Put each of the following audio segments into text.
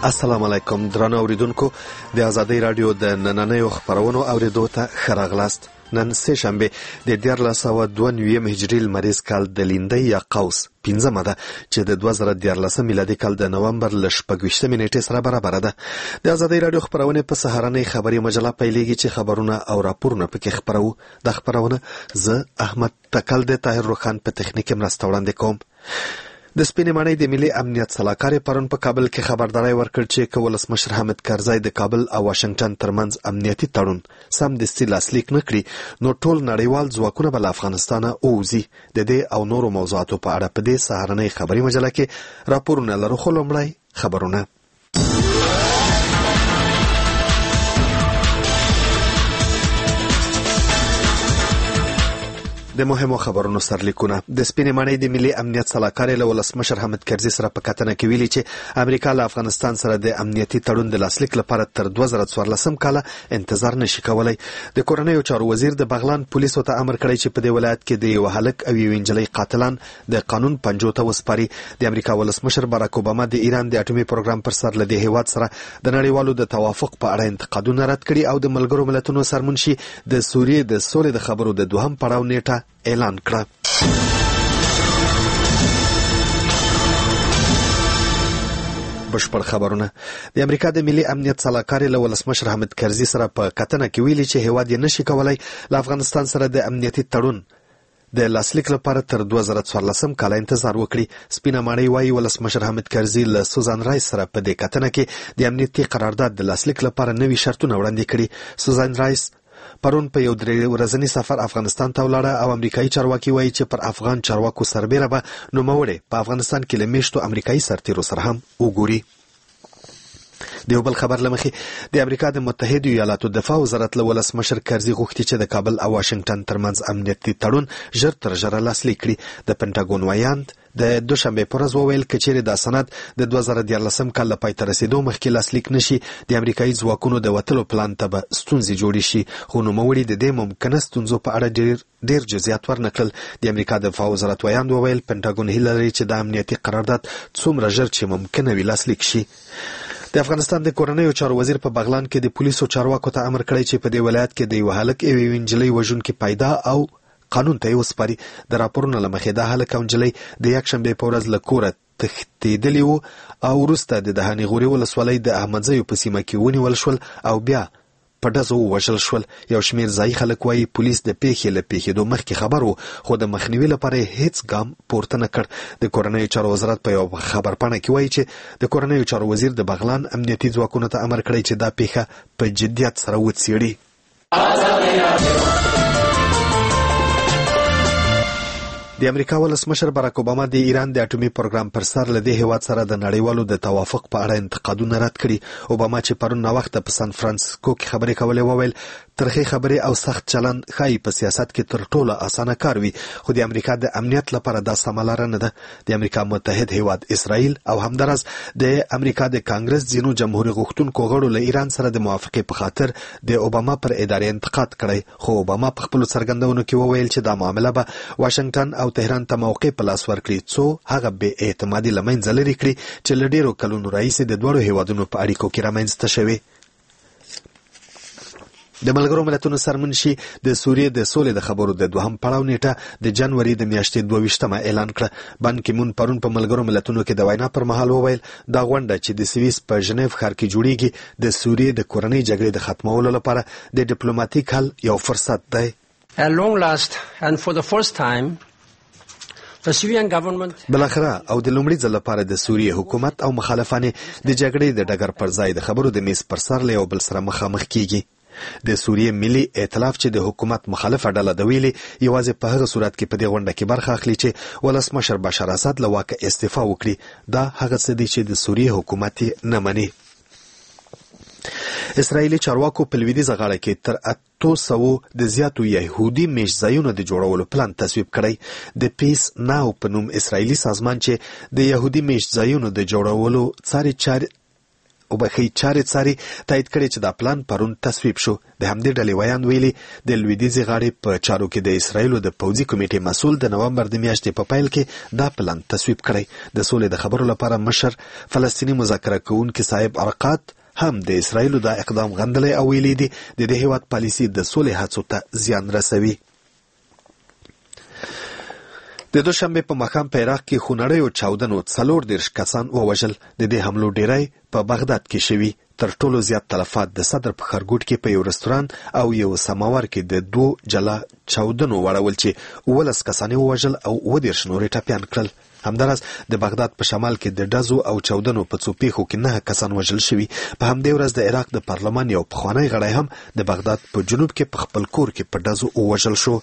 السلام علیکم درنو اوریدونکو د آزادۍ رادیو د نننیو خبرونو اوریدو ته ښه راغلاست. نن سه شنبه د 1492 هجري لمریز کال د لیندۍ یا قوس 15 ده چې د 2014 میلادي کال د نومبر ل 28 نیټې سره برابر ده. د آزادۍ رادیو خبرونه په سهارنۍ خبري مجله پیلېږي چې خبرونه او راپورونه پکې خبرو. د خبرونه زه احمد تکل د طاهر روخان په تخنیک مرسته وړاندې کوم. د سپینې ماڼۍ د ملي امنیت سلاکار پرون په کابل کې خبرداري ورکړ چې ولسمشر حامد کرزی د کابل او واشنگټن ترمنځ امنیتي تړون سم دستي لاسلیک نه کړي نو ټول نړیوال ځواکونه به له افغانستانه ووځي. د دې او نورو موضوعاتو په اړه په دې سهارنۍ خبري مجله کې راپورونه لرو. خو لومړی خبرونه. د مهمو خبرونو سرلیکونه. د سپینې ماڼۍ د ملي امنیت سلاکار له ولسمشر حامد کرزي سره په کتنه کې ویلي چې امریکا له افغانستان سره د امنیتي تړون د لاسلیک لپاره تر 2014 کال انتظار نشي کولای. د کورنیو چارو وزیر د بغلان پولیسو ته امر کړی چې په دې ولایت کې د یو هلک او یو انجلۍ قاتلان د قانون پنجو ته وسپاري. د امریکا ولسمشر باراک اوباما د ایران د اټومي پروګرام پر سر له دې هیواد سره د نړیوالو د توافق په اړه انتقادونه رد کړي او د ملګرو ملتونو سرمنشي د سوریې د سولې د خبرو د دوهم پړاو نیټه اعلان کړه. بشپړ خبرونه. د امریکا د ملي امنیت سلاکار له ولسمشر حامد کرزي سره په کتنه کې ویلي چې هیواد یې نشي کولای له افغانستان سره د امنیتي تړون د لاسلیک لپاره تر 2014 کال انتظار وکړي. سپینه ماڼۍ وايي ولسمشر حامد کرزي له سوزان رایس سره په دې کتنه کې د امنیتي قرارداد د لاسلیک لپاره نوي شرطونه وړاندې کړي. سوزان رایس پرون په یو 3 ورځنی سفر افغانستان ته ولاړه او امریکایي چارواکي وایي چې پر افغان چارواکو سربېره به نوموړی په افغانستان کې له میشتو امریکایي سرتیرو سره هم وګوري. د یو بل خبر لمخې د امریکا د متحده ایالاتو دفاع وزارت له ولسمشر کرزي غوښتي چې د کابل او واشنگټن ترمنځ امنیتي تړون ژر تر ژره لاسلیک کړي. د پنټاګون وایاند د دوشنبه پر ورځ وویل کچېرې دا سند د 2014 کال له پای ته رسیدو مخکې لاسلیک نشي د امریکایي ځواکونو د وتلو پلان ته به ستونزې جوړې شي. خو نوموړي د دې ممکنه ستونزو په اړه ډېر جزئیات ورنکړل. د امریکا د دفاع وزارت وایاند وویل پنټاګون هیله لري چې د امنیتي قرارداد څومره ژر چې ممکنه وي لاسلیک شي. د افغانستان د کورنیو چارو وزیر په بغلان کې د پولیسو چارواکو ته امر کړی چې په دې ولایت کې د یو هلک او یو انجلۍ وژونکي پیدا او قانون ته وسپاري. د راپورونو له مخې د هلک او انجلۍ د یکشنبه په ورځ له کوره تښتېدلي وو او وروسته د دهاني غوري ولسوالۍ د احمدزیو په سیمه کې ونیول شول او بیا په ډزو ووژل شول. یو شمېر ځایي خلک وایي پولیس د پیښې له پیښېدو مخکې خبر وو خو د مخنیوي لپاره هیڅ ګام پورته نه کړ. د کورنیو چارو وزارت په یو خبرپاڼه کې وایي چې د کورنیو چارو وزیر د بغلان امنیتي ځواکونو ته امر کړی چې دا پیښه په جدیت سره وڅېړي. د امریکا ولسمشر باراک اوباما د ایران د اټومي پروګرام پر سر له دې هیواد سره د نړیوالو د توافق په اړه انتقادونه رد کړي. اوباما چې پرون ناوخته په سان فرانسیسکو کې خبرې کولې وویل ترخې خبرې او سخت چلند ښایي په سیاست کې تر ټولو اسانه کار وي خو د امریکا د امنیت لپاره دا سمه لاره نه ده. د امریکا متحد هیواد اسرائیل او همدارس د امریکا د کانګرس ځینو جمهوریت غوښتونکو غړو له ایران سره د موافقې په خاطر د اوباما پر ادارې انتقاد کړی. خو اوباما په خپلو څرګندونو کې وویل چې دا معامله به واشنگټن او تهران ته موقع په لاس ورکړي څو هغه بې اعتمادي له منځه لرې کړي چې له ډېرو کلونو راهیسې د دواړو هیوادونو په اړیکو کې رامنځته شوې. د ملګرو ملتونو سرمنشي د سوریې د سولې د خبرو د دوهم پړاو نیټه د جنوري د میاشتې 22 اعلان کړه. بان کی مون پرون په ملګرو ملتونو کې د وینا پر مهال وویل دا غونډه چې د سویس په ژنیو ښار کې جوړیږي د سوریې د کورنۍ جګړې د ختمولو لپاره د ډیپلوماټیک حل یو فرصت دی. At long last and for the first time the Syrian government بلاخره او د لومړي ځل لپاره د سوریې حکومت او مخالفان د جګړې د ډګر پر ځای د خبرو د میز پر سر له یو بل سره مخامخ کیږي. د سوریې ملي ائتلاف چې د حکومت مخالفه ډله د ویلي یوازې په هغه صورت کې په دې غونډه کې برخه اخلي چې ولسمشر بشار اسد له واکه استعفا وکړي. دا هغه څه دي چې د سوریې حکومت نه مني. اسرائیلي چارواکو په لویدیځه غاړه کې تر 800 د زیاتو یهودي میشت ځایونو د جوړولو پلان تصویب کړی. د پیس ناو په نوم اسرائیلي سازمان چې د یهودي میشت ځایونو د جوړولو څاري وبخي چارې څاري تایید کړي چې دا پلان پرون تصویب شو. د همدې ډلې ویان ویلي د لویدیځي غاړې په چارو کې د اسرایلو د پوځي کمیټې مسؤل د نومبر د میاشتې په پیل کې دا پلان تصویب کړی. د سولې د خبرو لپاره مشر فلسطینی مذاکره کوونکي صاحب عرقات هم د اسرایلو دا اقدام غندلی او ویلي دي د دې هیواد پالیسي د سولې هڅو ته زیان رسوي. د دوشنبه په ماښام په عراق کې خونړیو چاودنو 40 کسان ووژل. د دې حملو ډیری په بغداد کې شوي. تر ټولو زیات تلفات د صدر په خرګوټ کې په یو رستوران او یو سماور کې د 2 جلا چاودنو وړول چې 19 کسان ووژل او 19 نور ټپيان کړل. همداراز د بغداد په شمال کې د ډزو او چاودنو په څو پیښو کې 9 کسان وژل شوي. په همدې ورځ د عراق د پارلمان یو پخوانی غړی هم د بغداد په جنوب کې په خپل کور کې په ډزو وژل شو.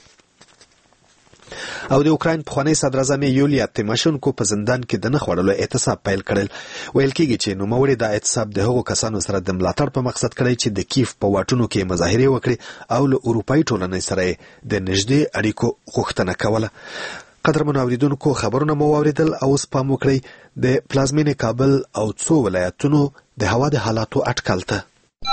او د اوکراین پخوانی صدر اعظم یولیا تیماشنکو په زندان کې د نخ وړلو اعتصاب پیل کړل. ویل کېږي چې نوموړي دا اعتصاب د هغو کسانو سره د ملاتړ په مقصد کړی چې د کیف په واټونو کې مظاهرې وکړي او له اروپایي ټولنې سره د نږدې اړیکو غوښتنه کوله. قدرمنو اوریدونکو خبرونه مو واوریدل او اوس پام وکړئ د پلازمینې کابل او څو ولایتونو د هوا د حالاتو اټکل ته.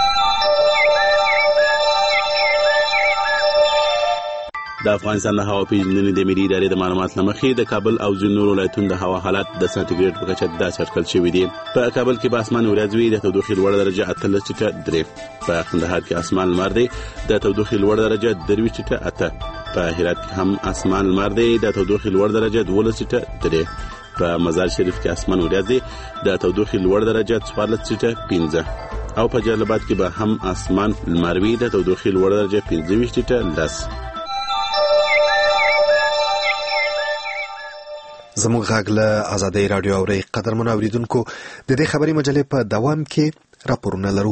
د افغانستان د هوا پیژندنې د ملي ادارې د معلوماتو مخې د کابل او ځینو نورو ولایتونو د هوا حالات د سانتیګریډ په کچه داسې اټکل شوي دي. په کابل کې به اسمان ورځ وي، د تودوخې لوړه درجه 38.3. په کندهار کې اسمان لمر دی، د تودوخې لوړه درجه 23.8. په هرات کې هم اسمان لمر دی، د تودوخې لوړه درجه 12.3. په مزار شریف کې اسمان ورځ دی، د تودوخې لوړه درجه 14.5. او په جلال آباد کې به هم اسمان لمر وي، د تودوخې لوړه درجه 25.10. زموږ غږ له آزادۍ رادیو اورئ. قدرمنو اوریدونکو د دې خبري مجلې په دوام کې راپورونه لرو.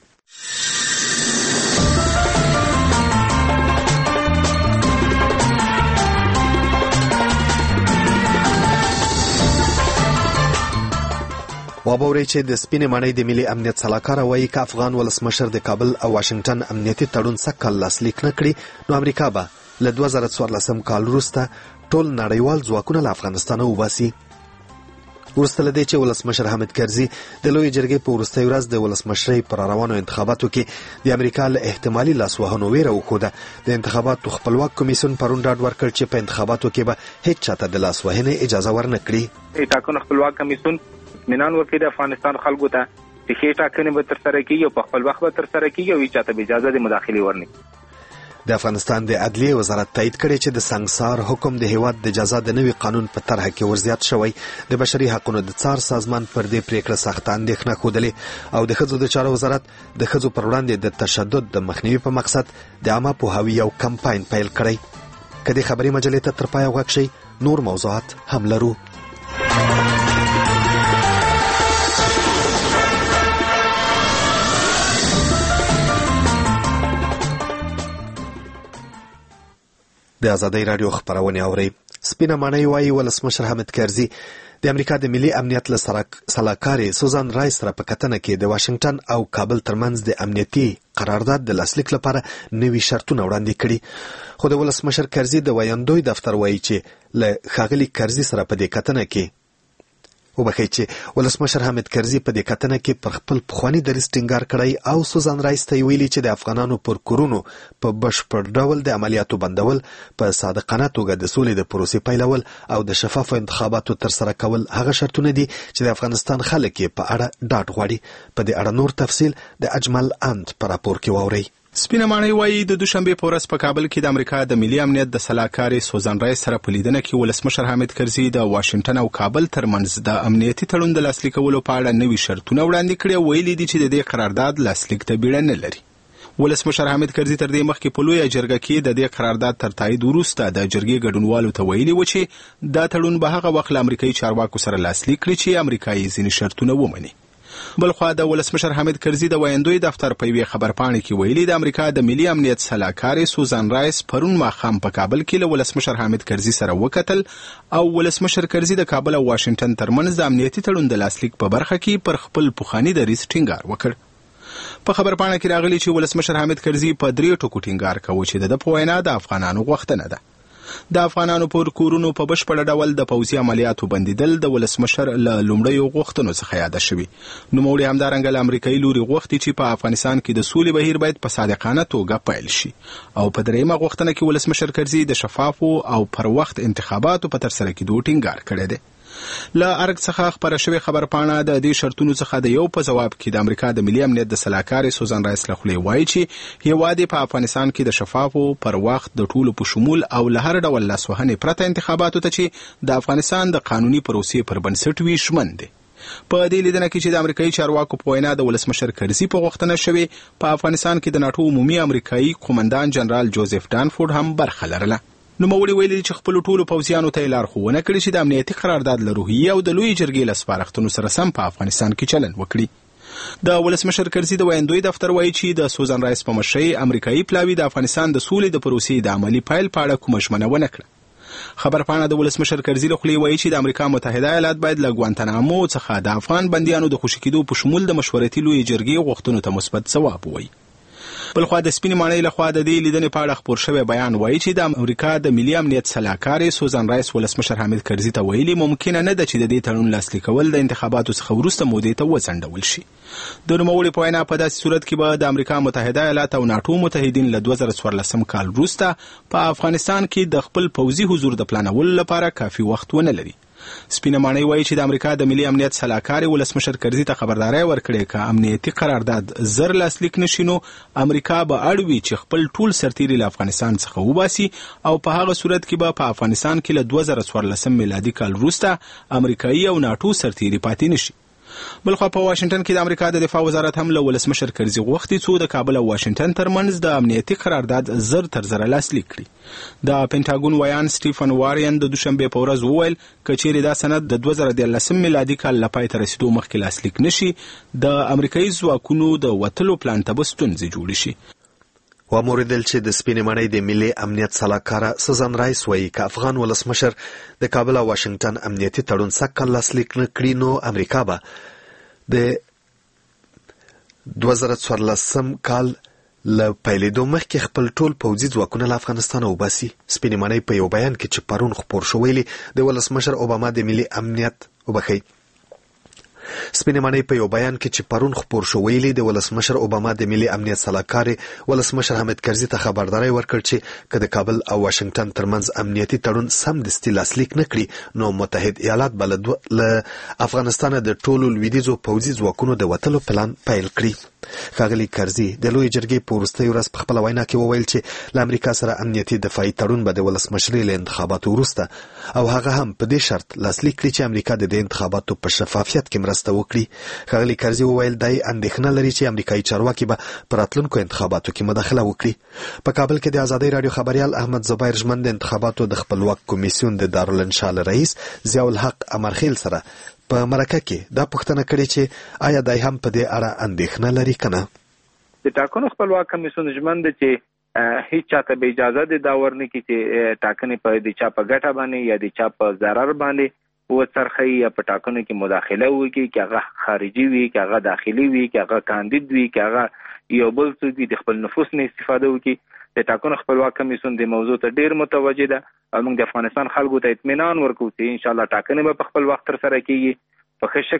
وابوري چې د سپینې ماڼۍ د ملي امنیت سلاکار وایي که افغان ولسمشر د کابل او واشنگټن امنیتي تړون سږ کال لاسلیک نه کړي نو امریکا به له 2014 کال وروسته ټول نړیوال ځواکونه له افغانستانه وباسي. وروسته له دې چې ولسمشر حامد کرزي د لویې جرګې په وروستۍ ورځ د ولسمشرۍ پر روانو انتخاباتو کې د امریکا له احتمالي لاسوهنو ویره وښوده. د انتخاباتو خپلواک کمیسیون پرون ډاډ ورکړ چې په انتخاباتو کې به هیڅ چاته د لاسوهنې اجازه ورنه کړي. ټاکنو خپلواک کمیسیون اطمینان ورکړي د افغانستان خلکو ته چې ښې ټاکنې به ترسره کېږي او په خپل وخت به ترسره کېږي او هیڅ چاته به اجازه د مداخلې ورنه کړي. د افغانستان د عدلیې وزارت تایید کړی چې د سنگسار حکم د هیواد د جزا د نوي قانون په طرحه کې ورزیات شوی. د بشري حقوقو د څار سازمان پر دې پریکړه سخت اندېښنه ښودلې او د ښځو د چارو وزارت د ښځو پر وړاندې د تشدد د مخنیوي په مقصد د عامه پوهاوي یو کمپاین پیل کړی. که دې خبري مجلې ته تر پایه غوږ شئ نور موضوعات هم لرو. د آزادۍ رادیو خبرونه اورئ. سپینه ماڼۍ وایي ولسمشر حامد کرزي د امریکا د ملي امنیت له سلاکارې سوزان رایس سره په کتنه کې د واشنگټن او کابل ترمنځ د امنیتي قرارداد د لاسلیک لپاره نوي شرطونه وړاندې کړي. خو د ولسمشر کرزي د ویاندوی دفتر وایي چې له ښاغلي کرزي سره په دې کتنه کې وبخښئ چې ولسمشر حامد کرزي په دې کتنه کې پر خپل پخواني دریځ ټینګار کړی او سوزان رایس ته ویلي چې د افغانانو پر کورونو په بشپړ ډول د عملیاتو بندول، په صادقانه توګه د سولې د پروسې پیلول او د شفافو انتخاباتو ترسره کول هغه شرطونه دي چې د افغانستان خلک یې په اړه ډاډ غواړي. په دې اړه نور تفصیل د اجمل اند په راپور کې واورئ. سپینه ماڼۍ وایي د دوشنبه په ورځ په کابل کې د امریکا د ملي امنیت د سلاکارې سوزان رایس سره په لیدنه کې ولسمشر حامد کرزي د واشنگټن او کابل ترمنځ د امنیتي تړون د لاسلیکولو په اړه نوي شرطونه وړاندې کړي. ویلي دي چې د دې قرارداد لاسلیک ته بیړه نه لري. ولسمشر حامد کرزي تر دې مخکې په لویه جرګه کې د دې قرارداد تر تایید وروسته د جرګې ګډونوالو ته ویلي و چې دا تړون به هغه وخت له امریکایي چارواکو سره لاسلیک کړي چې امریکایي ځینې شرطونه ومني. بلخوا د ولسمشر حامد کرزي د ویاندوی دفتر په یوې خبرپاڼې کې ویلي د امریکا د ملي امنیت سلاکارې سوزان رایس پرون ماښام په کابل کې له ولسمشر حامد کرزي سره وکتل او ولسمشر کرزي د کابل او واشنگټن ترمنځ د امنیتي تړون د لاسلیک په برخه کې پر خپل پخواني دریځ ټینګار وکړ. په خبرپاڼه کې راغلي چې ولسمشر حامد کرزي په 3 ټکو ټینګار کوي چې د په وینا د افغانانو غوښتنه ده. د افغانانو پر کورونو په بشپړ ډول د پوځي عملیاتو بندیدل د ولسمشر له لومړیو غوښتنو څخه یاد شوي. نوموړي همدارنګه له امریکایي لوري غوښتي چې په افغانستان کې د سولې بهیر باید په صادقانه توګه پیل شي او په دریمه غوښتنه کې ولسمشر کرزي د شفافو او پر وخت انتخاباتو په ترسره کېدو ټینګار کړی دی. له ارګ څخه خبره شوې خبرپاڼه د دې شرطونو څخه د یو په جواب کې د امریکا د ملي امنیت د سلاکار سوزان رایس له خولې وایي چې هیواد په افغانستان کې د شفافو پر وخت د ټولو په شمول او له هر ډول لاسوهنې پرته انتخاباتو ته چې د افغانستان د قانوني پروسې پر بنسټ وي ژمن دی. په دې لیدنه کې چې د امریکایي چارواکو په وینا د ولسمشر کرزي په غوښتنه شوې په افغانستان کې د ناټو عمومي امریکایي قومندان جنرال جوزف ډانفورد هم برخه لرله. نوموړي ویلي چې خپل ټولو پوځیانو ته لارښوونه کړې چې د امنیتي قرارداد له روحیې او د لوی جرګې له سپارښتنو سره سم په افغانستان کې چلند وکړي. د ولسمشر کرزي د ویاندوی دفتر وایي چې د سوزان رایس په مشرۍ امریکایي پلاوي د افغانستان د سولې د پروسې د عملي پیل په اړه کومه ژمنه ونه کړه. خبرپاڼه د ولسمشر کرزي له خولې وایي چې د امریکا متحده ایالات باید له ګوانتانامو څخه د افغان بندیانو د خوشي کېدو په شمول د مشورتي لوی جرګې غوښتنو ته مثبت ځواب ووایي. بلخوا د سپینې ماڼۍ لخوا د دې لیدنې په اړه خپور شوی بیان وایي چې د امریکا د ملي امنیت سلاکار سوزان رایس ولسمشر حامد کرزي ته ویلي ممکنه نه ده چې د دې تړون لاسلیک کول د انتخاباتو څخه وروسته مودې ته وځنډول شي. د نوموړي په وینا په داسې صورت کې به د امریکا متحده ایالات او ناټو متحدین له 2014 کال وروسته په افغانستان کې د خپل پوځي حضور د پلانولو لپاره کافي وخت ونه لري. سپینه ماڼۍ وایي چې د امریکا د ملي امنیت سلاکار ولسمشر کرزي ته خبرداري ورکړې که امنیتي قرارداد زر لاسلیک نشي نو امریکا به اړ وي چې خپل ټول سرتیري له افغانستان څخه وباسي او په هغه صورت کې به په افغانستان کې له 2014 میلادي کال وروسته امریکایي او ناټو سرتیري پاتې نشي. بلخوا په واشنگټن کې د امریکا د دفاع وزارت هم له ولسمشر کرزي غوښتي څو د کابل او واشنگټن ترمنځ د امنیتي قرارداد زر تر زره لاسلیک کړي. د پینټاګون ویان سټیفن وارین د دوشنبه په ورځ وویل کچېرې دا سند د 2013 میلادي کال لپاره تر رسیدو مخکې لاسلیک نشي د امریکایي ځواکونو د وتلو پلان ته به ستونزې جوړې شي. وموریدل چې د سپینې ماڼۍ د ملي امنیت سلاکار سوزان رایس وایي که افغان ولسمشر د کابل او واشنگټن امنیتي تړون سږ لاسلیک نه کړي نو امریکا به د 2014 کال له پیلېدو مخکې خپل ټول پوځي ځواکونه له افغانستان وباسي. سپینې ماڼۍ په یو بیان کې چې پرون خپور شو ویلي د ولسمشر اوباما د ملي امنیت سپینې ماڼۍ په یو بیان کې چې پرون خپور شو ویلي د ولسمشر اوباما د ملي امنیت سلاکار ولسمشر حامد کرزي ته خبرداري ورکړ چې که د کابل او واشنگټن ترمنځ امنیتي تړون سمدستي لاسلیک نه کړي نو متحد ایالات به له افغانستان د ټولو لویدیځو پوځي ځواکونو د وتلو پلان پیل کړي. ښاغلي کرزي د لوی جرګې په وروستۍ ورځ په خپله وینا کې وویل چې له امریکا سره امنیتي دفاعي تړون به د ولسمشرۍ له انتخاباتو وروسته او هغه هم په دې شرط لاسلیک کړي چې امریکا د دې انتخاباتو په شفافیت کې مرسته وکړي. ښاغلي کرزي وویل دی اندېښنه لري چې امریکایي چارواکي به په راتلونکو انتخاباتو کې مداخله وکړي. په کابل کې د ازادۍ راډیو خبریال احمد زبیر ژمن د انتخاباتو د خپلواک کمیسیون د دارالانشا رئیس ضیاء الحق امرخیل سره په مرکه کې دا پوښتنه کړې چې آیا دای هم په دې اړه اندېښنه لري کنه. د ټاکنو خپلواک کمیسیون ژمن دی چې هیڅ چاته به اجازه د داور نه کړي چې ټاکنې په د چا په ګټه باندې یا د چا په ضرر باندې وڅرخي یا په ټاکنو کې مداخله وکړي چې هغه خارجي وي چې هغه داخلي وي چې هغه کاندید وي چې هغه یو بل څوک د خپل نفوذ نه استفاده وکړي. د ټاکنو خپلواک کمیسیون د موضوع ته ډیر متوجه ده او موږ د افغانستان خلکو ته اطمینان ورکوو چې ان شاء الله ټاکنې به په خپل وخت تر سره کیږي په ښه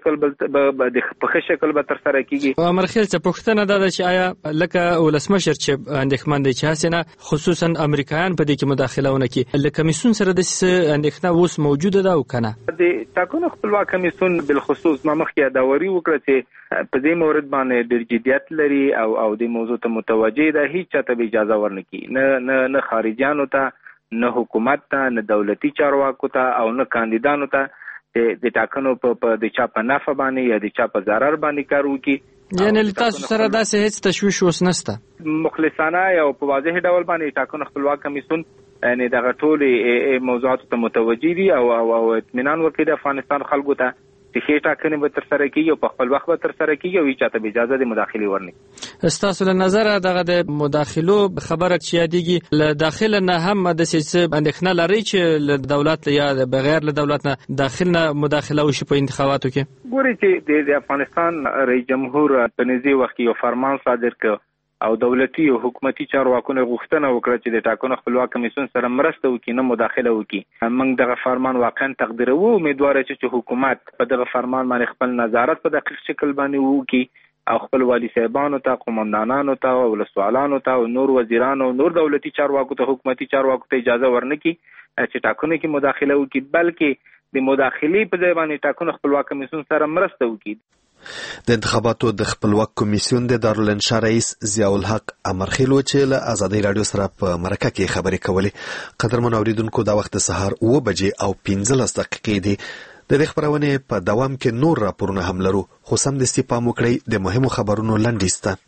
شکل به تر سره کیږي. امرخیل څه پوښتنه ده چې آیا لکه ولسمشر چې اندېښمن دی چې هسنه خصوصا امریکایان په دې کې مداخله ونه کړي له کمیسیون سره د اندېښنه اوس موجوده ده او کنه. د ټاکنو خپلواک کمیسیون بالخصوص ما مخکې داوري وکړه چې په دې مورد باندې ډېر جديت لري او د موضوع ته متوجه ده هیڅ چاته به اجازه ورنکړي نه خارجيانو ته نه حکومت ته نه دولتي چارواکو ته او نه کاندیدانو ته د ټاکنو په د چا په نفع باندې یا د چا په ضرر باندې کار وکړي. یعنی تاسو سره داسې هیڅ تشویش اوس نشته. مخلصانه یا په واضح ډول باندې ټاکنو خپلواک کمیسیون یعنی دغه ټول موضوعات ته متوجه دي او اطمینان ورکړي د افغانستان خلکو ته چې هیڅ ټاکنې به تر سره کیږي او په خپل وخت به تر سره کیږي او هیڅ ته اجازه د مداخله ورنکړي. تاسو له نظر دغه د مداخلو خبره چې یادېږي له داخله نه هم د سیاست اندېښنه لري چې له دولت یا بغیر له دولت نه داخل نه مداخله وشي په انتخاباتو کې. ګوري چې د افغانستان رئیس جمهور په نږدې وخت یو فرمان صادر کړ او دولتي او حکومتي چارواکو غوښتنه وکړه چې د ټاکنو خپلواک کمیسیون سره مرسته وکړي، نه مداخله وکړي. موږ دغه فرمان واقعا تقدیروو، امیدوار چې حکومت په دغه فرمان باندې خپل نظارت په دقیق شکل باندې وکړي او خپل والی صاحبانو ته، قومندانانو ته او ولسوالانو ته او نور وزیرانو او نور دولتي چارواکو ته، حکومتي چارواکو ته اجازه ورنکړي چې ټاکنو کې مداخله وکړي، بلکې د مداخلې په ځای باندې ټاکنو خپلواک کمیسیون سره مرسته وکړي. د انتخاباتو د خپلواک کمیسیون د دارالانشا رئیس ضیاء الحق امرخیل چې له آزادۍ رادیو سره په مرکه کې خبرې کولې. قدرمن اوریدونکو، دا وخت د سهار 9 بجې او 15 دقیقې دي. د دې خبرونې په دوام کې نور راپورونه هم لرو، خو سمدستي پام وکړئ د مهمو خبرونو لنډیز ته.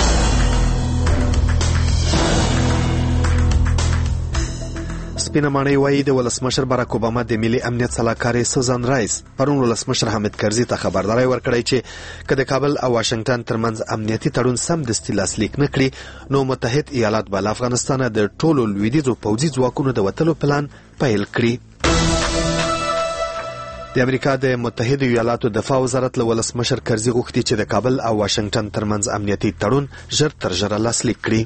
سپینه ماڼۍ وایي د ولسمشر باراک اوباما د ملي امنیت سلاکارې سوزان رایس پرون ولسمشر حامد کرزي ته خبرداری ورکړی چې که د کابل او واشنگټن ترمنځ امنیتي تړون سمدستي لاسلیک نه کړي نو متحد ایالات به له افغانستانه د ټولو لویدیځو پوځي ځواکونو د وتلو پلان پیل کړي. د امریکا د متحده ایالاتو دفاع وزارت له ولسمشر کرزي غوښتي چې د کابل او واشنگټن ترمنځ امنیتي تړون ژر تر ژره لاسلیک کړي.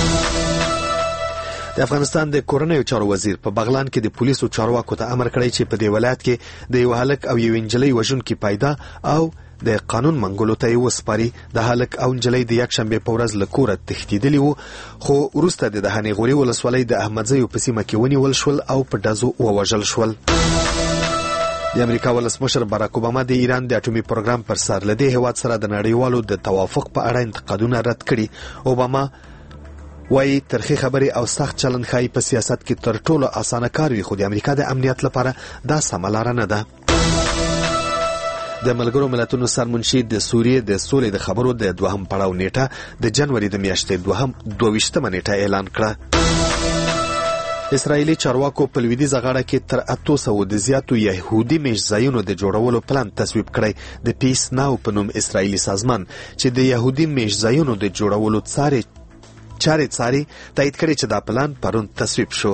د افغانستان د کورنیو چارو وزیر په بغلان کې د پولیسو چارواکو ته امر کړی چې په دې ولایت کې د یو هلک او یو انجلۍ وژونکي پیدا او د قانون منګولو ته یې وسپاري. د هلک او انجلۍ د یکشنبې په ورځ له کوره تښتېدلي وو، خو وروسته د دهنې غوري ولسوالۍ د احمدزیو په سیمه کې ونیول شول او په ډزو ووژل شول. د امریکا ولسمشر باراک اوباما د ایران د اټومي پروګرام پر سر له دې هیواد سره د نړیوالو د توافق په اړه انتقادونه رد کړي. اوباما وایي ترخی خبرې او سخت چلند ښایي په سیاست کې تر ټولو اسانه کار وي، خو د امریکا د امنیت لپاره دا سمه لاره نه ده. د ملګرو ملتونو سرمنشي د سوریې د سولې د خبرو د 2م پړاو نیټه د جنوري د میاشتې 22مه نیټه اعلان کړه. اسرائیلي چارواکو په لویدیځه غاړه کې تر 800 د زیاتو یهودي میشځایونو د جوړولو پلان تصویب کړی. د پیس ناو په نوم اسرائیلي سازمان چې د یهودي میشځایونو د جوړولو چارې تایید کړي چې دا پلان پرون تصویب شو.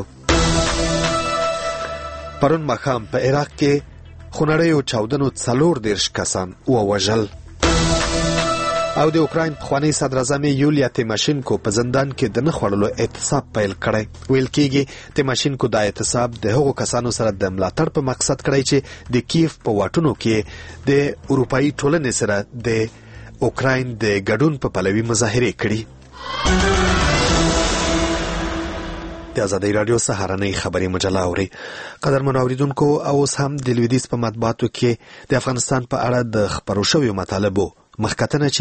پرون ماښام په عراق کې خونړیو چاودنو 40 کسان ووژل او د اوکراین پخوانی صدر اعظم یولیا تیماشینکو په زندان کې د نه خوړلو اعتصاب پیل کړی. ویل کېږي تیماشینکو دا اعتصاب د هغو کسانو سره د ملاتړ په مقصد کړی چې د کیف په واټونو کې د اروپایي ټولنې سره د اوکراین د ګډون په پلوي مظاهرې کړي. د آزادۍ رادیو سهارنۍ خبري مجله اوري. قدرمن اوریدونکو، اوس هم د لویدیځ په مطبوعاتو کې د افغانستان په اړه د خبرو شویو مطالبو مخکتنه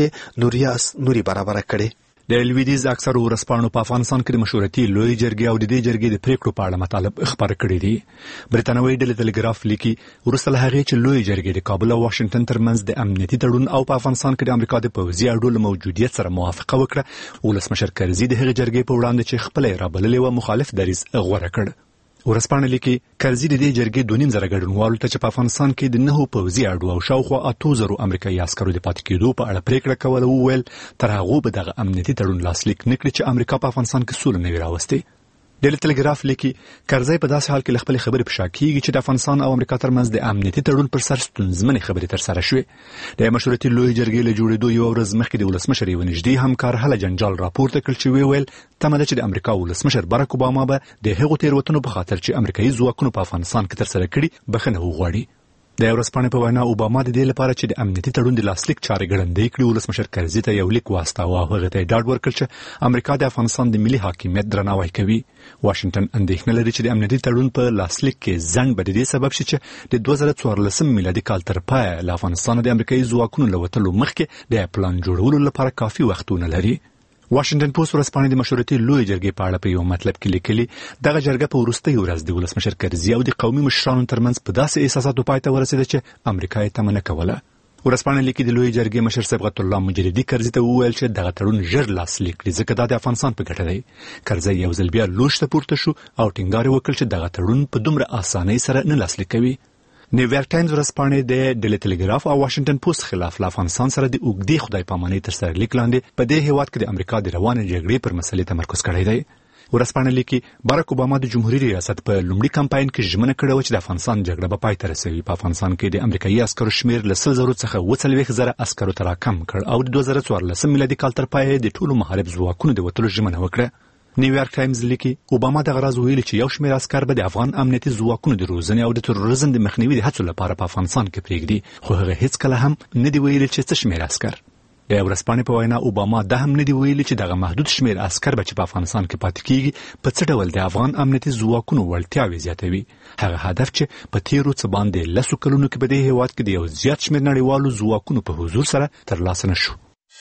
چې نوري برابر کړي. د لویدیځ اکثرو ورځپاڼو په افغانستان کې د مشورتي لوی جرګې او د دې جرګې د پریکړو په اړه مطالب خبر کړي دي. برتانوي ډله ټلګراف لیکي وروسته له هغې چې لوی جرګې د کابل او واشنگټن ترمنځ د امنیتي تړون او په افغانستان کې د امریکا د پوځي اډو له موجودیت سره موافقه وکړه، ولسمشر کرزي د هغې جرګې په وړاندې چې خپله یې رابللې وه مخالف دریځ غوره کړ. ورځپاڼه لیکي کرزي د دې جرګې 2.5 ګډونوالو ته چې په افغانستان کې د 9 پوځي اډو او شاوخوا 8,000 امریکایي عسکرو د پاتې کېدو په اړه پریکړه کوله وویل تر هغو به دغه امنیتي تړون لاسلیک نه کړي چې امریکا په افغانستان کې سوله نه وي راوستې. ډیلی ټلګراف لیکي کرزي په داسې حال کې له خپلې خبرې په شا کېږي چې د افغانستان او امریکا ترمنځ د امنیتي تړون پر سر ستونزمنې خبرې ترسره شوې. د مشورتي لوی جرګې له جوړېدو یوه ورځ مخکې د ولسمشر یو نږدې همکار هله جنجال راپورته کړ چې ویل تمه ده چې د امریکا ولسمشر باراک اوباما به د هغو تېروتنو په خاطر چې امریکایي ځواکونو په افغانستان کې ترسره کړي بخښنه وغواړي. د ورځپاڼې په وینا اوباما د دې لپاره چې د امنیتي تړون د لاسلیک چارې ګړندۍ کړي ولسمشر کرزي ته یو لیک واستاوه او هغه ته ډاډ ورکړ چې امریکا د افغانستان د ملي حاکمیت درناوی کوي. واشنگټن اندېښنه لري چې د امنیتي تړون په لاسلیک کې ځنډ به د دې سبب شي چې د 2014 میلادي کال تر پایه له افغانستان د امریکایي ځواکونو له وتلو مخکې د پلان جوړولو لپاره کافي وختونه لري. واشنگټن پوسټ ورځپاڼې د مشورتي لوی جرګې په اړه په یو مطلب کې لیکلي دغه جرګه په وروستۍ ورځ د ولسمشر کرزي او د قومي مشرانو ترمنځ په داسې احساساتو پای ته ورسېده چې امریکا یې تمه نه کوله. ورځپاڼه لیکي د لوی جرګې مشر صبغت الله مجردي کرزي ته وویل چې دغه تړون ژر لاسلیک کړي ځکه دا د افغانستان په ګټه دی. کرزي یو ځل بیا لوش ته پورته شو او ټینګار یې وکړ چې دغه تړون په دومره اسانۍ سره نه لاسلیک کوي. نیویارک ټایمز ورځپاڼې د ډیلی ټلګراف او واشنگټن پوسټ خلاف له افغانستان سره د اوږدې خدای پامانۍ تر سرلیک لاندې په دې هیواد کې د امریکا د روانې جګړې پر مسلې تمرکز کړی دی. ورسپانه لیکي باراک اوباما د جمهوریت ریاست په لومړي کمپاین کې ژمنه کړې و چې د افغانستان جګړه به پای ته رسوي. په افغانستان کې د امریکایي عسکرو شمیر له 100,000 څخه 40,000 عسکرو ته راکم کړ او د 2014 میلادي کال تر پایه د ټولو محارب ځواکونو د وتلو ژمنه وکړه. نیویارک ټایمز لیکي اوباما د غرض ویلي چې یو شمېر عسکر به د افغان امنیتي ځواکونو د روزنې او د تروریزم د مخنیوي د هڅو لپاره په افغانستان کې پرېږدي، خو هغه هیڅ کله هم نه دی ویلي چې څه شمېر عسکر. د ورځپاڼې په وینا اوباما دا هم نه دی ویلي چې دغه محدود شمېر عسکر به چې په افغانستان کې پاتې کیږي په څه ډول د افغان امنیتي ځواکونو وړتیاوې زیاتوي. هغه هدف چې په تیرو څه باندې 10 کلونو کې په دې هېواد کې د یو زیات شمېر نړیوالو ځواکونو په حضور سره ترلاسه نه شو.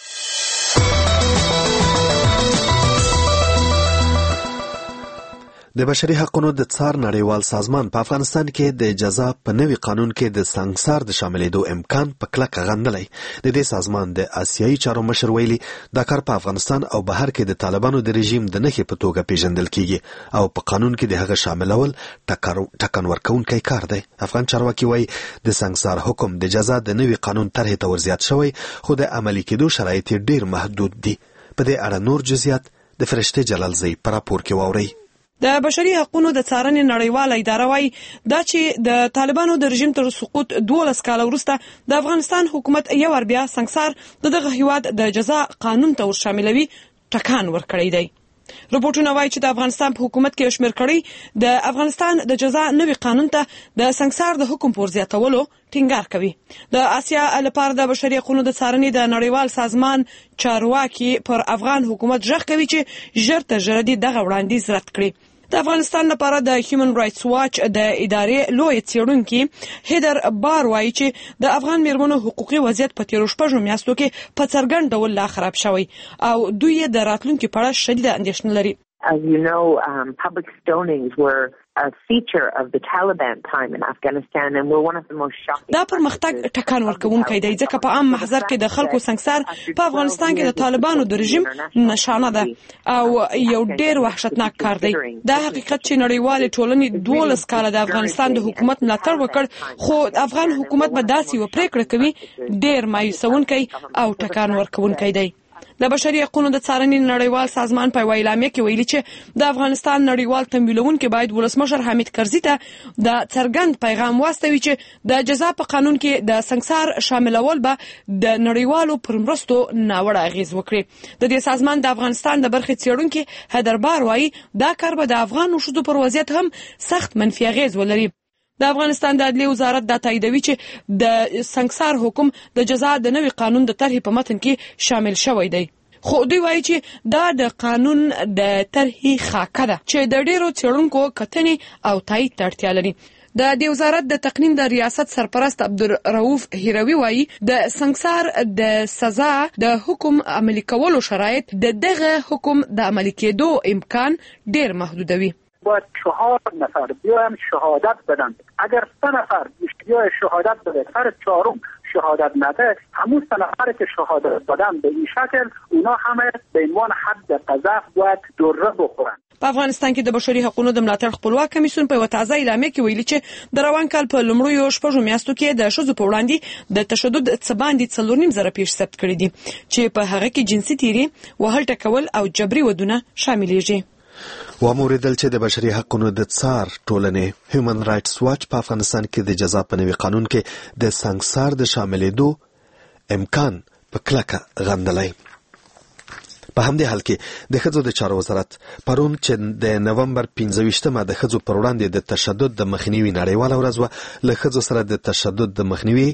د بشري حقوقو د څار نړیوال سازمان په افغانستان کې د جزا په نوي قانون کې د سنگسار د شاملېدو امکان په کلکه غندلی. د دې سازمان د آسیایي چارو مشر ویلي دا کار په افغانستان او بهر کې د طالبانو د رژیم د نښې په توګه پیژندل کیږي او په قانون کې د هغه شاملول ټکان ورکوونکی کار دی. افغان چارواکي وایي د سنگسار حکم د جزا د نوي قانون طرحې ته ورزیات شوی، خو د عملي کېدو شرایط ډیر محدود دي. په دې اړه نور جزئیات د فرشته جلالزی په راپور کې واورئ. د بشري حقوقو د څارنې نړیواله اداره وايي دا چې د طالبانو د رژیم تر سقوط 12 کال وروسته د افغانستان حکومت یو ور بیا سنگسار دغه هیواد د جزا قانون ته ورشاملوي ټکان ورکړی دی. رپورټونه وايي چې د افغانستان په حکومت کې شمیر کړي د افغانستان د جزا نوي قانون ته د سنگسار د حکم پر زیاتولو ټینګار کوي. د آسیا لپاره د بشري حقوقو د څارنې د نړیوال سازمان چارواکي پر افغان حکومت ژغ کوي چې ژر تر ژره دغه وړاندیز رد کړي. د افغانستان لپاره د هیومن رائټس واچ د ادارې لوی څېړونکي هیدر بار وايي چې د افغان میرمنو حقوقي وضعیت په تیرو شپږو میاشتو کې په څرګند ډول لا خراب شوی او دوی د راتلونکي په اړه شدیده اندېښنه لري. As you know, public stonings were a feature of the Taliban time in Afghanistan and were one of the most shocking. دا پرمختګ ټکان ورکوونکی دی ځکه په عام محضر کې د خلکو سنگسار په افغانستان کې د طالبانو د رژیم نشانه ده او یو ډیر وحشتناک کار دی. دا حقیقت چې نړیوال ټولنې 12 کال د افغانستان د حکومت ملاتړ وکړ، خو افغان حکومت به داسې و پریکړه کوي ډیر مایوسونکی او ټکان ورکوونکی دی. د بشري حقوقو د څارنې نړیوال سازمان په اعلامیه کې ویلي چې د افغانستان نړیوال تمویلونکي باید ولسمشر حامد کرزي ته د څرګند پیغام واستوي چې د جزا په قانون کې د سنگسار شاملول به د نړیوالو پر مرستو ناوړه اغیز وکړي. د دې سازمان د افغانستان د برخې څېړونکي هیدر بار وايي دا کار به د افغان ښځو پر وضعیت هم سخت منفي اغیز ولري. د افغانستان د عدلیې وزارت دا تاییدوي چې د سنگسار حکم د جزا د نوي قانون د طرحې په متن کې شامل شوی دی، خو دوی وایي چې دا د قانون د طرحې خاکه ده چې د ډیرو څېړونکو کتنې او تایید ته اړتیا لري. د دې وزارت د تقنین د ریاست سرپرست عبدالرؤف هیروي وایي د سنگسار د سزا د حکم عملي کولو شرایط د دغه حکم د عملي کېدو امکان ډیر محدودوي. باید 4 نفر بیایم شهادت بدن. اگر 3 نفر بیای شهادت بده، هر چهارم شهادت نده، همون 3 نفر که شهادت دادن به این شکل اونا همه به عنوان حد قذف باید دوره بخورن. په افغانستان کې د بشري حقوقو د ملاتړ خپلواک کمیسیون په تازه اعلامیه کې ویلي چې د روان کال په لومړیو شپږو میاشتو کې د ښځو په وړاندې د تشدد څه باندې 4.5 پیښې ثبت کړي دي چې په هغه کې جنسي تیری، وهل ټکول او جبري ودونه شاملېږي. وموریدل چې د بشري حقوقو د څار ټولنې هیومن رائټس واچ په افغانستان کې د جزا په نوي قانون کې د سنگسار د شاملېدو امکان په کلکه غندلی. په همدې حال کې د ښځو د چارو وزارت پرون چې د نومبر 15مه د ښځو پر وړاندې د تشدد د مخنیوي نړیواله ورځ وه، له ښځو سره د تشدد د مخنیوي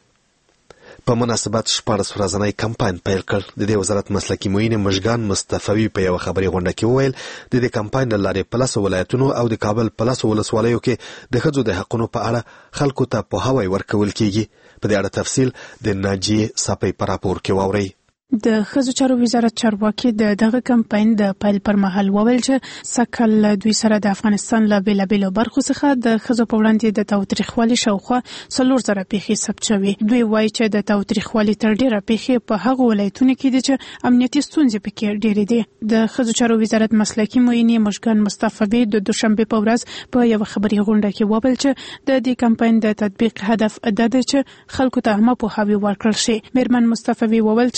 په مناسبت 14 ورځنی کمپاین پیل کړ. د دې وزارت مسلکي معین مشګان مصطفی په یو خبري غونډه کې وویل د دې کمپاین لارې په 10 ولایتونو او د کابل په 10 ولسوالیو کې د ښځو د حقوقو په اړه خلکو ته پوهاوی ورکول کیږي. په دې اړه تفصیل د ناجیه صافی په راپور کې واورئ. د ښځو چارو وزارت چارواکي دغه کمپاین د پیل پر مهال وویل چې سکل دوی سره د افغانستان له بیلابیلو برخو څخه د ښځو په وړاندې د تاوتریخوالي شاوخوا 4,000 پیښې ثبت شوې. دوی وایي چې د تاوتریخوالي تر ډیره پیښې په هغو ولایتونو کې دي چې امنیتي ستونزې پکې ډېرې دي. د ښځو چارو وزارت مسلکي معین مشګان مصطفی د دوشنبه په ورځ په یو خبري غونډه کې وویل چې د دې کمپاین د تطبیق هدف دا دی چې خلکو ته عامه پوهاوی ورکړل شي. میرمن مصطفی وویل چې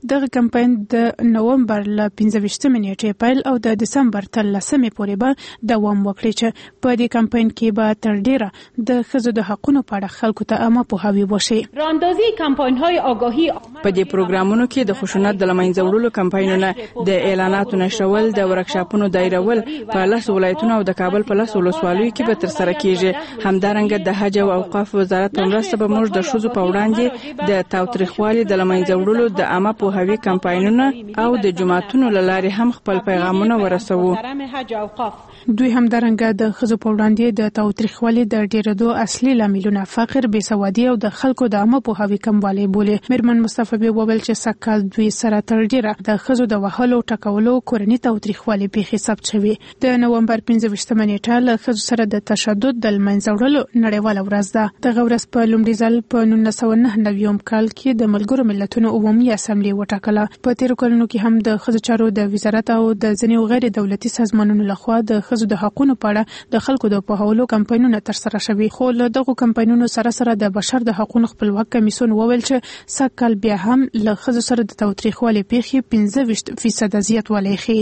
دغه کمپاین د نومبر ل 15 نیټې پیل او د دسمبر تر 10 پورې به دوام وکړي چې په دې کمپاین کې به تر ډیره د ښځو د حقوقو په اړه خلکو ته عامه پوهاوی وشي. راندازي کمپاین‌های آگاهی په دې پروګرامونو کې د خشونت د لمنځه وړلو کمپاینونه، د اعلاناتو نشرول، د ورکشاپونو دایرول په 10 ولایتونو او د کابل په 10 ولسوالیو کې به تر سره کیږي. همدارنګه د حج او اوقاف وزارت په مرسته به موږ د ښځو په وړاندې د تاوتریخوالي د لمنځه وړلو د عامه پوهاوي کمپاینونه او د جماعتونو له لارې هم خپل پیغامونه ورسوو. دوی همدارنګه د ښځو په وړاندې د تاوتریخوالي د ډیرېدو اصلي لاملونه فقر، بېسوادي او د خلکو د عامه پوهاوي کموالی بولي. میرمن مصطفی وویل چې سږکال دوی سره تر ډیره د ښځو د وهلو، ټکولو، کورني تاوتریخوالي پیښې ثبت شوي. د نومبر 15 نیټه له ښځو سره د تشدد د لمنځه وړلو نړیواله ورځ ده. دغه ورځ په لومړي ځل په 1999 کال کې د ملګرو ملتونو عمومي اسامبلې وټاکله. په تیرو کلونو کې هم د ښځو چارو د وزارت او د ځینو غیر دولتي سازمانونو لخوا د ښځو د حقوقو په اړه د خلکو د پوهاولو کمپاینونه ترسره شوي. خو له دغو کمپاینونو سره د بشر د حقوقو خپلواک کمیسیون وویل چې سږکال بیا هم له ښځو سره د تاوتریخوالي پیښې 15% زیاتوالی ښیي.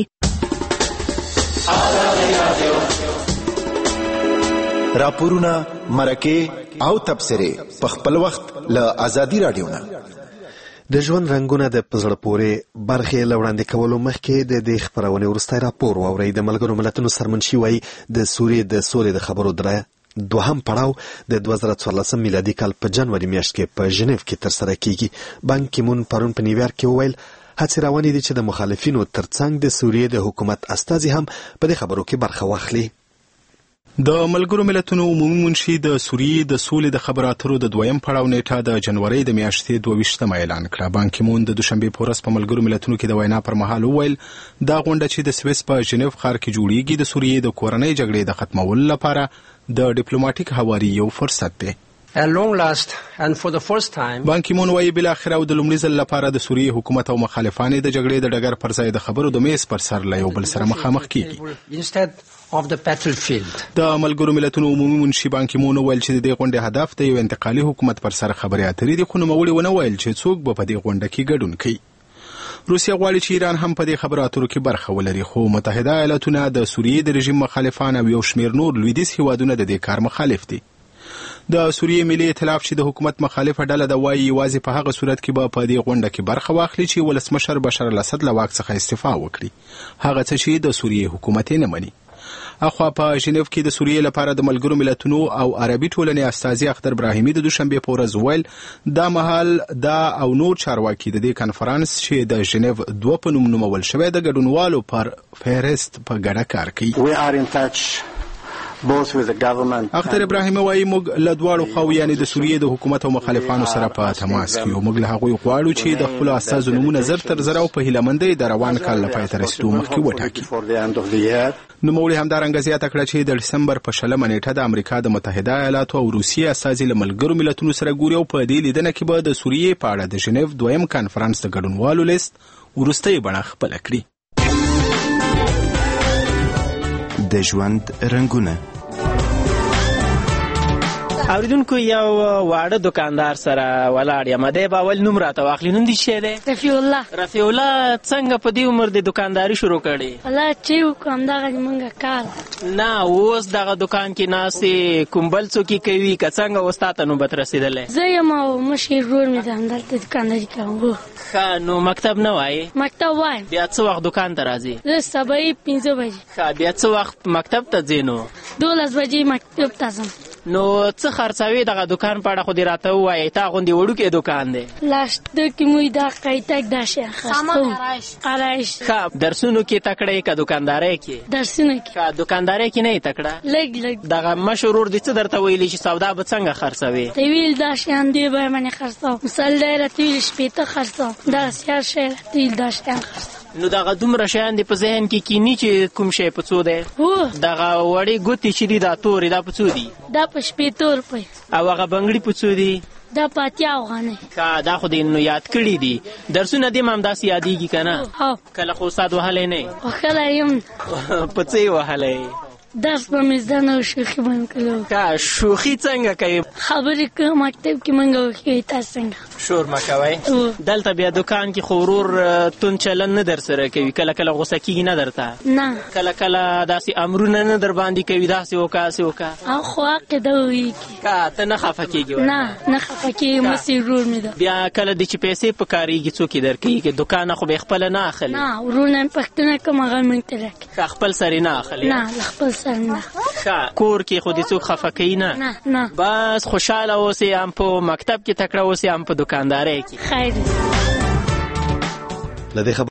راپورونه، مرکې او تبصرې په خپل وخت له ازادي رادیو نه. د ژوند رنګونه د پزړه پورې برخې له وړاندې کولو مخکې د دې خپرونې وروستی راپور واورئ. د ملګرو ملتونو سرمنشي وایي د سوریې د سولې د خبرو دوهم پړاو د 2014 میلادي کال په جنوري میاشت کې په ژنیو کې ترسره کیږي. بان کی مون پرون په نیویارک کې وویل هڅې روانې دي چې د مخالفینو ترڅنګ د سوریې د حکومت استازي هم په دې خبرو کې برخه واخلي. د ملګرو ملتونو عمومي منشي د سوریې د سولې د خبرو اترو د دویم پړاو نیټه د جنوري د میاشتې 22 اعلان کړه. بان کی مون د دوشنبه په ورځ په ملګرو ملتونو کې د وینا پر مهال وویل دا غونډه چې د سویس په ژنیو ښار کې جوړیږي د سوریې د کورنۍ جګړې د ختمولو لپاره د ډیپلوماټیک هواري یو فرصت دی. At long last and for the first time بان کی مون وايي بل اخر او د لومړي ځل لپاره د سوریې حکومت او مخالفان د جګړې د ډګر پر ځای د خبرو د میز پر سر له یو بل سره مخامخ کیږي instead of the battlefield. د ملګرو ملتونو عمومي منشي بان کی مون ویل چې د دې غونډې هدف د یو انتقالي حکومت پر سر خبرې اترې دي، خو نوموړي ونه ویل چې څوک به په دې غونډه کې ګډون کوي. روسیا غواړي چې ایران هم په دې خبرو اترو کې برخه ولري، خو متحده ایالاتونه د سوریې د رژیم مخالفان او یو شمېر نور لویدیځ هیوادونه د دې کار مخالف دي. د سوریې ملي ائتلاف چې د حکومت مخالفه ډله د وایي یوازې په هغه صورت کې به په دې غونډه کې برخه واخلي چې ولسمشر بشار الاسد له واک څخه استعفا وکړي، هغه څه چې د سوریې حکومت نه مني. اخوا په ژنیو کې د سوریې لپاره د ملګرو ملتونو او عربي ټولنې استازي اختر ابراهیمي د دوشنبه په ورځ ویل دا مهال دا او نور چارواکي د دې کانفرنس چې د ژنیو 2 په نوم نومول شوی د ګډونوالو پر فهرست په ګډه کار کوي. اختر ابراهیمي وايي موږ له دواړو خواو یعنی د سوریې د حکومت او مخالفانو سره په تماس کې یو. موږ له هغوی غواړو چې د خپل استازو نمونه زر تر زر او په هیلمندۍ د روان کال لپاره تر رسیدو مخکې وټاکي. نوموړي همدارنګه زیاته کړه چې د ډسمبر په 20 نیټه د امریکا د متحده ایالاتو او روسیې استازي له ملګرو ملتونو سره ګوري او په دې لیدنه کې به د سوریې په اړه د ژنیو دویم کانفرنس د ګډونوالو لیست وروستۍ بڼه خپله کړي. د ژوند رنګونه. اوریدونکو یو واړه دکاندار سره ولاړ یم، دی به اول نوم راته واخلي. نوم دې څه دی؟ رفیع الله. څنګه په دې عمر د دکانداري شروع کړې؟ والله چې وکړم دغه زمونږ کار نه. اوس دغه دکان کې ناستې کوم بل څوک کوي که څنګه اوس تا ته نوبت رسېدلی؟ زه یم او مشر ورور مې دی همدلته دکانداري کوم. ښه، نو مکتب نه وایې؟ مکتب وایم. بیا څه وخت دکان ته راځې؟ زه سبا 5 بجې. ښه، بیا څه وخت مکتب ته ځې؟ نو 12 بجې مکتب ته ځم. نو څه خرڅوي دغه دکان په اړه خو دې راته ووایې؟ تا غوندې وړوکی دکان دی. لاسته کې موږ دا قیتک دا شی خرڅوم. آرایش. ښه، درسونو کې تکړه یې که دکاندارۍ کې؟ درسونه کې. ښه، دکاندارۍ کې نه یې تکړه؟ لږ. دغه مشر ورور دې څه درته ویلي چې سودا به څنګه خرڅوې؟ ته ویل دا شیان دې به یې منې خرڅوم. مثال دی راته ویل 15 خرڅوم، دغسې هر شی راته ویل دا شیان خرڅوم. نو دغه دومره شیان دې په ذهن کې کیني چې کوم شی په څو دی؟ دغه وړې ګوتې چې دي دا تورې دا په څو دي؟ دا په 70 روپۍ. او هغه بنګړي په څو دي؟ دا په 80 افغانۍ. ښه، دا خو دې نو یاد کړي دي. درسونه دې هم همداسې یادېږي که نه؟ کله خو استاد وهلی نه یې؟ وهلی یم. په څه یې وهلی؟ درس به مې زده نه او شوخي به مې کوله. ښه، شوخي څنګه کوي؟ خبرې کوم مکتب کې موږ وښیي، تاسو څنګه؟ شور مکوي دلته بیا دکان کې خورور تون چلن نه در سره کوي کله کله غوسه کیږي نه درته نه کله کله داسې امرونه نه در باندې کوي داسې وکا او خو عقیده وي کا ته نه خفه کیږي نه خفه کیږي مسیرور مې ده بیا کله د چې پیسې په کاریږي څوک درکې کې دکان خو به خپل نه اخلي نه ورونه پښتنه کوم هغه مونږ ته راکړي خپل سره نه اخلي نه خپل سره نه کور کې خو دې څوک خفه کوي نه بس خوشاله اوسې هم په مکتب کې تکړه اوسې هم په دکاندارۍ کې خیر